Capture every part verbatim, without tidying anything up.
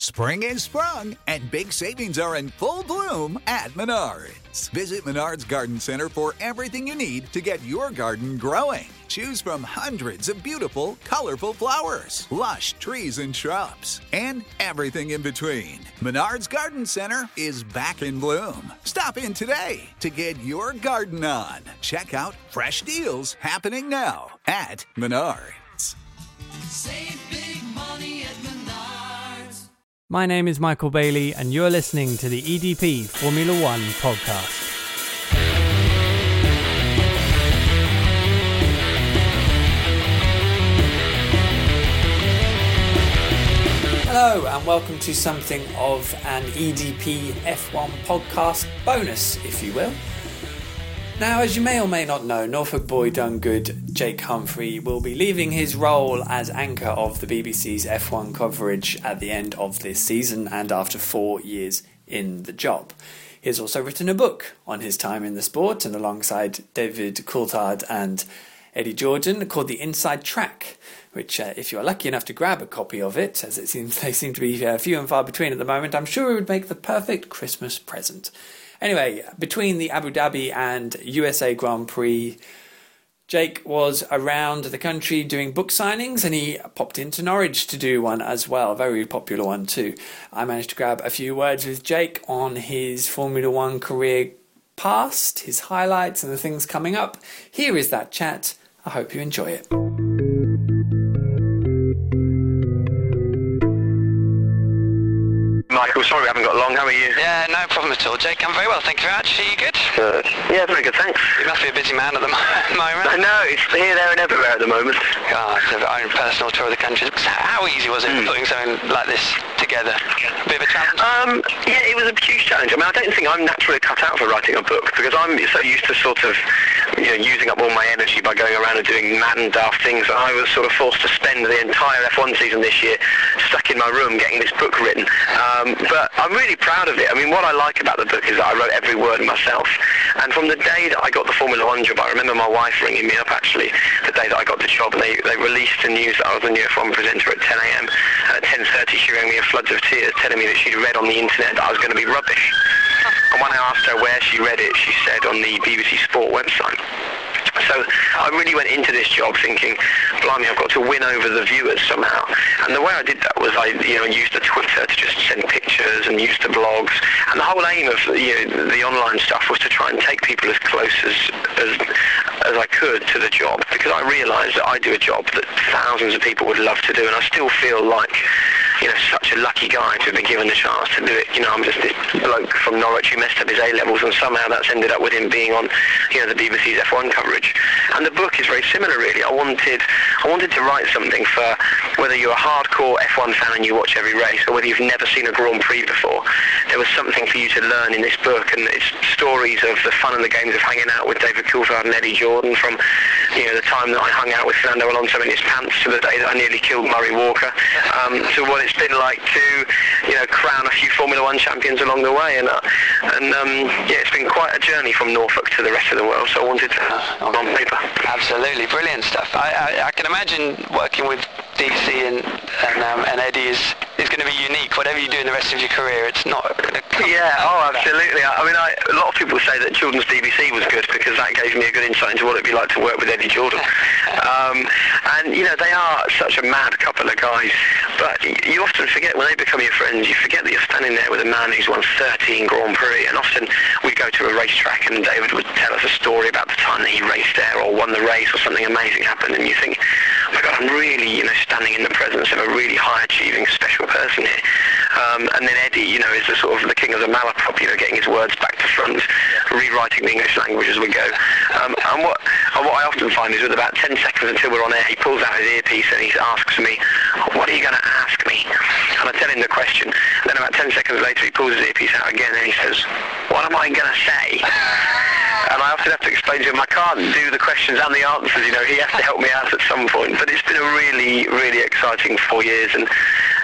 Spring is sprung, and big savings are in full bloom at Menards. Visit Menards Garden Center for everything you need to get your garden growing. Choose from hundreds of beautiful, colorful flowers, lush trees and shrubs, and everything in between. Menards Garden Center is back in bloom. Stop in today to get your garden on. Check out fresh deals happening now at Menards. Save big money at Menards. My name is Michael Bailey, and you're listening to the E D P Formula One podcast. Hello, and welcome to something of an E D P F one podcast bonus, if you will. Now, as you may or may not know, Norfolk boy done good Jake Humphrey will be leaving his role as anchor of the B B C's F one coverage at the end of this season and after four years in the job. He has also written a book on his time in the sport, and alongside David Coulthard and Eddie Jordan, called The Inside Track, which uh, if you're lucky enough to grab a copy of it, as it seems they seem to be uh, few and far between at the moment, I'm sure it would make the perfect Christmas present. Anyway, between the Abu Dhabi and U S A Grand Prix, Jake was around the country doing book signings, and he popped into Norwich to do one as well, a very popular one too. I managed to grab a few words with Jake on his Formula One career past, his highlights and the things coming up. Here is that chat. I hope you enjoy it. Michael, sorry we haven't got long. How are you? Yeah, no problem at all, Jake. I'm very well, thank you very much. Are you good? Good. Yeah, very good, thanks. You must be a busy man at the moment. I know, it's here, there and everywhere at the moment. God, it's our own personal tour of the country. How easy was it mm. putting something like this together? A bit of a challenge? Um, yeah, it was a huge challenge. I mean, I don't think I'm naturally cut out for writing a book, because I'm so used to sort of, you know, using up all my energy by going around and doing mad and daft things. I was sort of forced to spend the entire F one season this year stuck in my room getting this book written. Um, but I'm really proud of it. I mean, what I like about the book is that I wrote every word myself. And from the day that I got the Formula One job, I remember my wife ringing me up, actually, the day that I got the job, and they, they released the news that I was the new F one presenter at ten a.m. And at ten thirty, she rang me in floods of tears, telling me that she'd read on the internet that I was going to be rubbish. And when I asked her where she read it, she said on the B B C Sport website. So I really went into this job thinking, blimey, I've got to win over the viewers somehow. And the way I did that was I, you know, used the Twitter to just send pictures and used the blogs. And the whole aim of, you know, the online stuff was to try and take people as close as, as as I could to the job, because I realised that I do a job that thousands of people would love to do, and I still feel like, you know, such a lucky guy to have been given the chance to do it. You know, I'm just this bloke from Norwich who messed up his A-levels, and somehow that's ended up with him being on, you know, the B B C's F one coverage. And the book is very similar, really. I wanted, I wanted to write something for whether you're a hardcore F one fan and you watch every race, or whether you've never seen a Grand Prix before. There was something for you to learn in this book, and it's stories of the fun and the games of hanging out with David Coulthard and Eddie Jordan, from, you know, the time that I hung out with Fernando Alonso in his pants to the day that I nearly killed Murray Walker, um, to what it's been like to, you know, crown a few Formula One champions along the way. And, uh, and um, yeah, it's been quite a journey from Norfolk to the rest of the world, so I wanted to uh, on paper. Absolutely, brilliant stuff. I, I, I can imagine working with D C and and, um, and Eddie is is going to be unique. Whatever you do in the rest of your career, it's not going to come. Yeah, oh, absolutely. I, I mean, I, a lot of people say that Children's B B C was good because that gave me a good insight into what it'd be like to work with Eddie Jordan. um, and, you know, they are such a mad couple of guys, but you often forget when they become your friends, you forget that you're standing there with a man who's won thirteen Grand Prix, and often we go to a racetrack and David would tell us a story about the time that he raced there or won the race or something amazing happened, and you think, oh my God, I'm really, you know, standing in the presence of a really high-achieving, special person here. Um, and then Eddie, you know, is the sort of the king of the malaprop, you know, getting his words back to front, rewriting the English language as we go. Um, and what and what I often find is with about ten seconds until we're on air, he pulls out his earpiece and he asks me, what are you going to ask me? And I tell him the question. And then about ten seconds later, he pulls his earpiece out again and he says, what am I going to say? And I often have to explain to him, I can't do the questions and the answers, you know, he has to help me out at some point. But it's been a really, really exciting four years. And,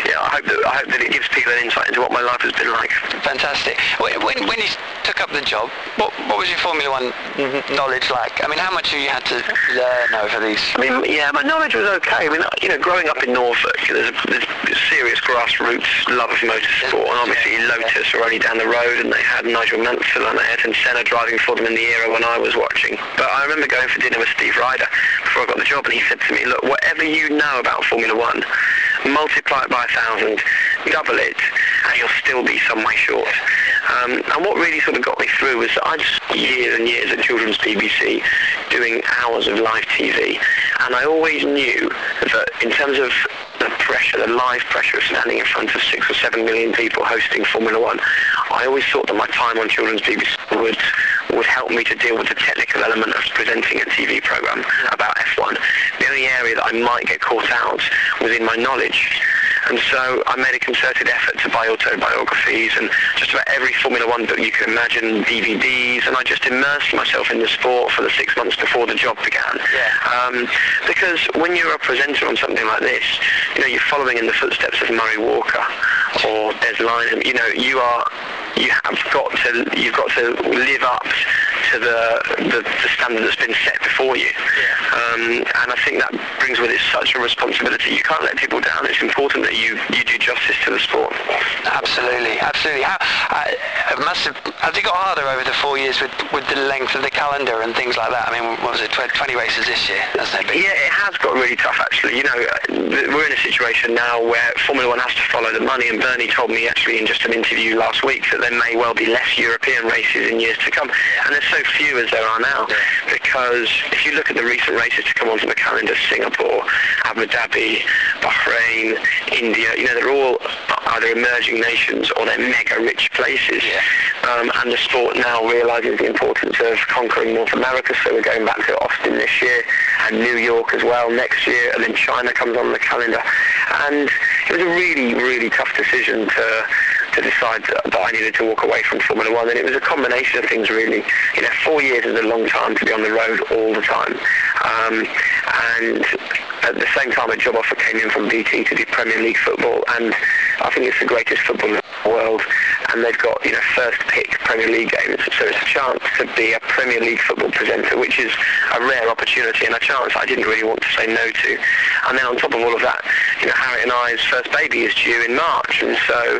yeah, I hope that I hope that it gives people an insight into what my life has been like. Fantastic. When when you took up the job, what what was your Formula One knowledge like? I mean, how much have you had to learn over these? I mean, yeah, my knowledge was okay. I mean, you know, growing up in Norfolk, there's a, there's a serious grassroots love of motorsport, and obviously Lotus were only down the road, and they had Nigel Mansell and Ayrton Senna driving for them in the era when I was watching. But I remember going for dinner with Steve Ryder before I got the job, and he said to me, look, whatever you know about Formula One, multiply it by a thousand, double it, and you'll still be some way short. Um, and what really sort of got me through was I just years and years at Children's B B C doing hours of live T V, and I always knew that in terms of the pressure, the live pressure of standing in front of six or seven million people hosting Formula One, I always thought that my time on Children's B B C would would help me to deal with the technical element of presenting a T V programme about F one. The only area that I might get caught out was in my knowledge. And so I made a concerted effort to buy autobiographies and just about every Formula One book you can imagine, D V Ds, and I just immersed myself in the sport for the six months before the job began. Yeah. Um, because when you're a presenter on something like this, you know, you're following in the footsteps of Murray Walker or Des Lynam. You know, you are, you have got to, you've got to live up to the the, the standard that's been set before you. Yeah. Um, and I think that brings with it such a responsibility. You can't let people down. It's important that you, you do justice to the sport. Absolutely, absolutely. How, uh, it must have, has it got harder over the four years with, with the length of the calendar and things like that? I mean, what was it, twenty races this year? Hasn't it been? Yeah, it has got really tough, actually. You know, we're in a situation now where Formula One has to follow the money, and Bernie told me actually in just an interview last week that there may well be less European races in years to come, and there's so few as there are now, because if you look at the recent races to come onto the calendar, Singapore, Abu Dhabi, Bahrain, India, you know, they're all either emerging nations or they're mega rich places. Yeah. Um, and the sport now realises the importance of conquering North America, so we're going back to Austin this year and New York as well next year, and then China comes on the calendar. And it was a really, really tough decision to to decide that, that I needed to walk away from Formula One, and it was a combination of things really. You know, four years is a long time to be on the road all the time. Um, and at the same time, a job offer came in from B T to do Premier League football, and I think it's the greatest football in the world, and they've got, you know, first pick Premier League games, so it's a chance to be a Premier League football presenter, which is a rare opportunity and a chance I didn't really want to say no to. And then on top of all of that, you know, Harriet and I's first baby is due in March, and so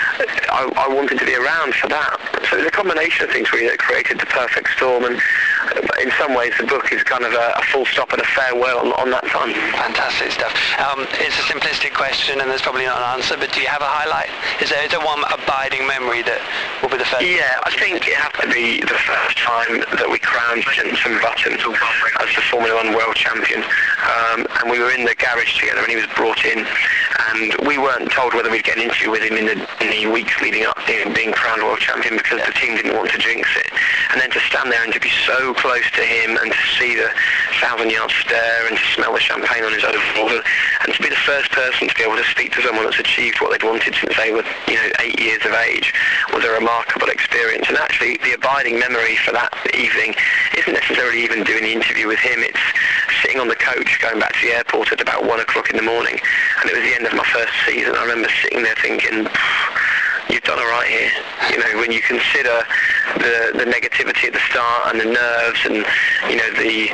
I, I wanted to be around for that. So it was a combination of things really that created the perfect storm, and in some ways the book is kind of a, a full stop and a farewell on, on that time. Fantastic stuff. Um, it's a simplistic question and there's probably not an answer, but do you have a highlight? Is there, is there one abiding memory that will be the first? Yeah, I think it has to be the first time that we crowned Jenson Button as the Formula One world champion. Um, and we were in the garage together and he was brought in, and we weren't told whether we'd get an interview with him in the, in the weeks leading up to him being crowned world champion, because the team didn't want to jinx it. And then to stand there and to be so close to him and to see the thousand yard stare and to smell the champagne on his overalls, and to be the first person to be able to speak to someone that's achieved what they'd wanted since they were, you know, eight years of age was a remarkable experience. And actually the abiding memory for that evening isn't necessarily even doing the interview with him, it's sitting on the coach going back to the airport at about one o'clock in the morning, and it was the end of my first season. I remember sitting there thinking, you've done all right here. You know, when you consider the the negativity at the start and the nerves and, you know, the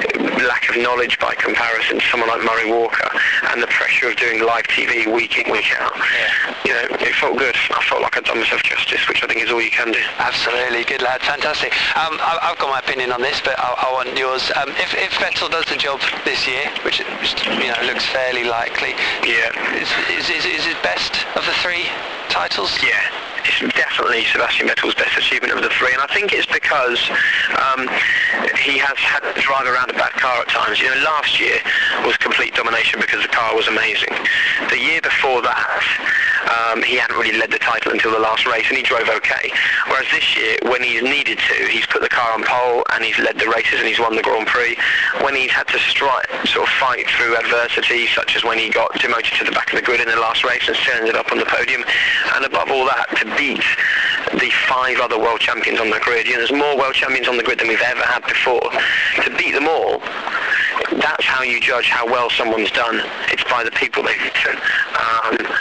lack of knowledge by comparison to someone like Murray Walker and the pressure of doing live T V week in, week out, yeah. You know, it felt good. I felt like I'd done myself justice, which I think is all you can do. Absolutely. Good lad. Fantastic. Um, I, I've got my opinion on this, but I, I want yours. Um, if, if Vettel does the job this year, which, which you know, looks fairly likely, yeah, is, is, is, is it best of the three titles? Yeah, it's definitely Sebastian Vettel's best achievement of the three, and I think it's because um, he has had to drive around a bad car at times. You know, last year was complete domination because the car was amazing. The year before that, um, he hadn't really led the title until the last race, and he drove okay. Whereas this year, when he's needed to, he's put the car on pole, and he's led the races, and he's won the Grand Prix. When he's had to strike, sort of fight through adversity, such as when he got demoted to the back of the grid in the last race and still ended up on the podium, and above all that, to beat the five other world champions on the grid. You know, there's more world champions on the grid than we've ever had before. To beat them all, that's how you judge how well someone's done. It's by the people they've beaten. Um,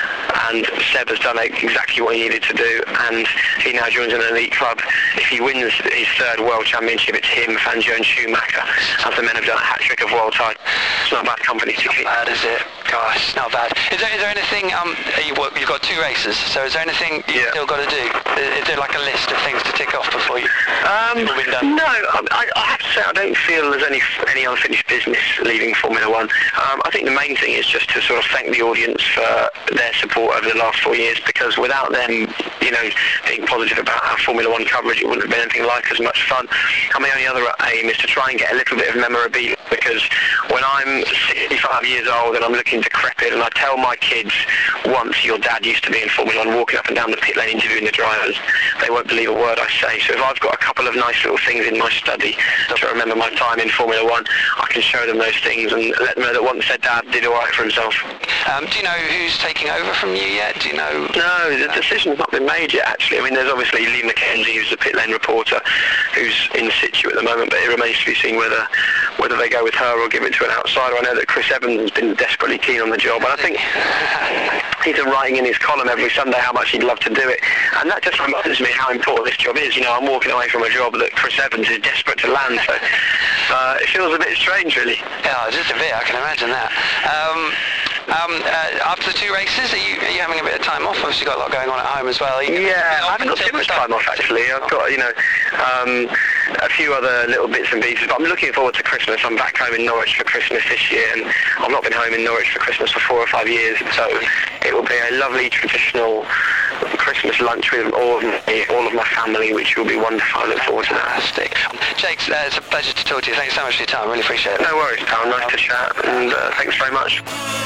and Seb has done exactly what he needed to do, and he now joins an elite club. If he wins his third world championship, it's him, Fangio and Schumacher, as the men have done a hat-trick of world titles. It's not a bad company to keep. Not bad, is it? Gosh, not bad. Is there, is there anything, um, you, you've got two races, so is there anything you've Yeah. still got to do? Is, is there like a list of things to tick off before you? Um, Before we're done? no, I, I have to say I don't feel there's any any unfinished business leaving Formula One. Um, I think the main thing is just to sort of thank the audience for their support over the last four years, because without them, you know, being positive about our Formula One coverage, it wouldn't have been anything like as much fun. And my only other aim is to try and get a little bit of memorabilia, because when I'm sixty-five years old and I'm looking decrepit and I tell my kids, once your dad used to be in Formula One, walking up and down the pit lane interviewing the drivers, they won't believe a word I say. So if I've got a couple of nice little things in my study to remember my time in Formula One, I can show them those things and let them know that once their dad did all right for himself. Um, do you know who's taking over from you yet? Do you know? No, the decision's not been made yet, actually. I mean, there's obviously Lee McKenzie, who's the pit lane reporter, who's in situ at the moment, but it remains to be seen whether whether they go with her or give it to an outsider. I know that Chris Evans has been desperately keen on the job, and I think he's been writing in his column every Sunday how much he'd love to do it, and that just reminds me how important this job is. You know, I'm walking away from a job that Chris Evans is desperate to land, so uh, it feels a bit strange, really. Yeah, just a bit, I can imagine that. Um, um, uh, after the two races, are you, are you having a bit of time off? Obviously, you've got a lot going on at home as well. Are you Yeah, I haven't got too much time off, actually. I've got, you know, um, a few other little bits and pieces, but I'm looking forward to Christmas. I'm back home in Norwich for Christmas this year, and I've not been home in Norwich for Christmas for four or five years, so it will be a lovely traditional Christmas lunch with all of me, all of my family, which will be wonderful. I look forward to that. Fantastic. Jake, uh, it's a pleasure to talk to you. Thanks so much for your time. I really appreciate it. No worries, pal. Nice to chat, and uh, thanks very much.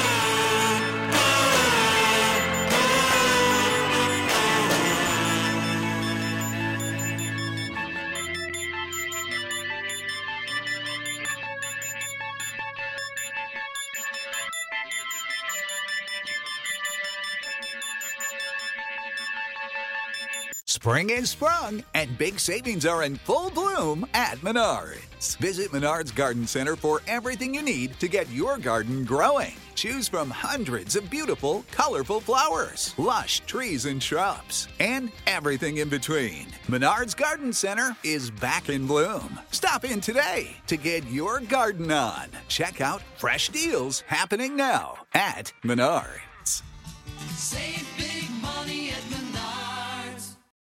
Spring is sprung, and big savings are in full bloom at Menards. Visit Menards Garden Center for everything you need to get your garden growing. Choose from hundreds of beautiful, colorful flowers, lush trees and shrubs, and everything in between. Menards Garden Center is back in bloom. Stop in today to get your garden on. Check out fresh deals happening now at Menards. Save big money